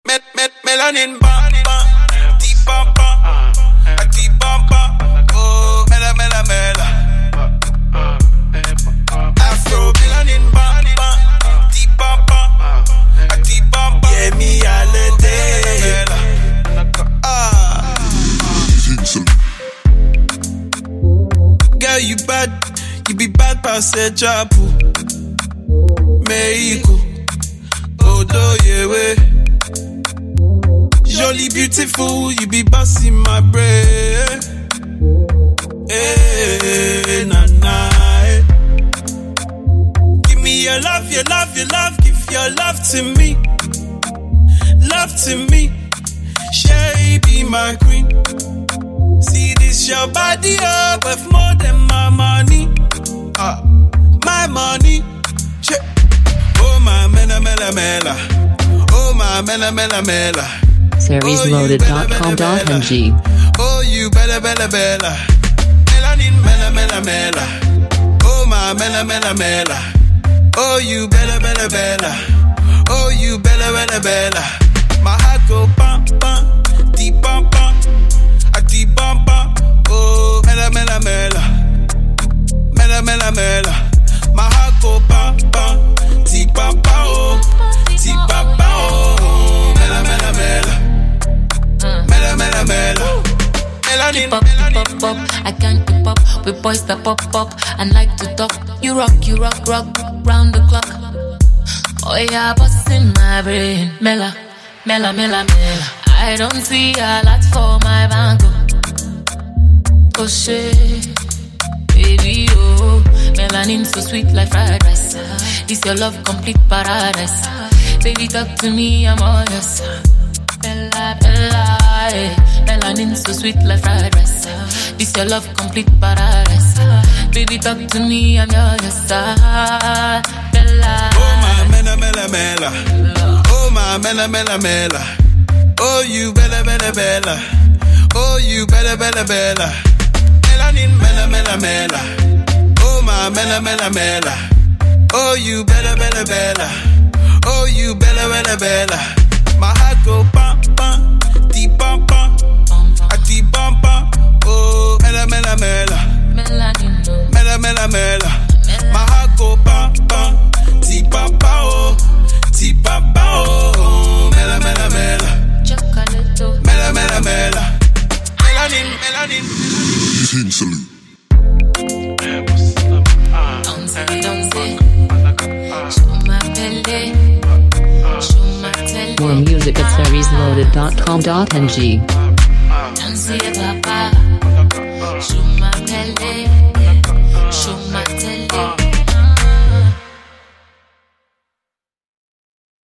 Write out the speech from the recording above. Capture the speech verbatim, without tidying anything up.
met, met, melanin bamba, deep bamba, a deep bamba, oh, mela, mela, mela. Afro melanin bamba, deep bamba, a deep bamba, yeah, me all the day. Ah. Girl, you bad, you be bad past a chapu. Mexico, Odo yewe. Jolly beautiful, you be busting my brain. Hey, na na. Give me your love, your love, your love. Give your love to me, love to me. Sherry be my queen. See this your body up worth more than my money. Ah, my money. Check. Oh my mela mela mela. Oh my mela mela mela. Series loaded dot com dot m g. Oh you bella bella bella. Melanin mela mela mela. Oh my mela mela mela. Oh you bella bella bella. Oh you bella bella bella. My heart go bam bam, deep bam bam, a deep bam bam. Oh mela mela mela, mela mela mela. My heart go bam bam, deep bam bam, oh, deep bam bam, oh mela mela mela, mela mela mela. Keep up, keep up, up. I can't keep up with boys that pop up and like to talk. You rock, you rock, rock round the clock. Oh yeah, busting my brain. Mela, mela, mela, mela. I don't see a lot for my bango. Oh shit, baby, oh. Melanin so sweet like fried rice. This your love complete paradise. Baby, talk to me, I'm all yours. Bella, bella, eh. Melanin so sweet like fried rice. This your love complete paradise. Baby, talk to me, I'm yours. Bella. Oh my mela mela mela. Oh my mela mela mela. Oh you bella bella bella. Oh you bella bella bella. Melanin mela mela mela. Oh my mela mela mela. Oh you bella bella bella. Oh you bella bella bella. My heart go bam bam, deep bam bam, a deep bam bam. Oh mela mela mela, mela mela mela. My heart go bam bam, deep bam bam, oh, deep bam bam, oh mela mela mela, mela mela mela. Melanin, melanin. King Salute. Don't say, don't say. Show my belly. More music at series loaded dot com dot m g. Danse papa, show my belly, show my belly.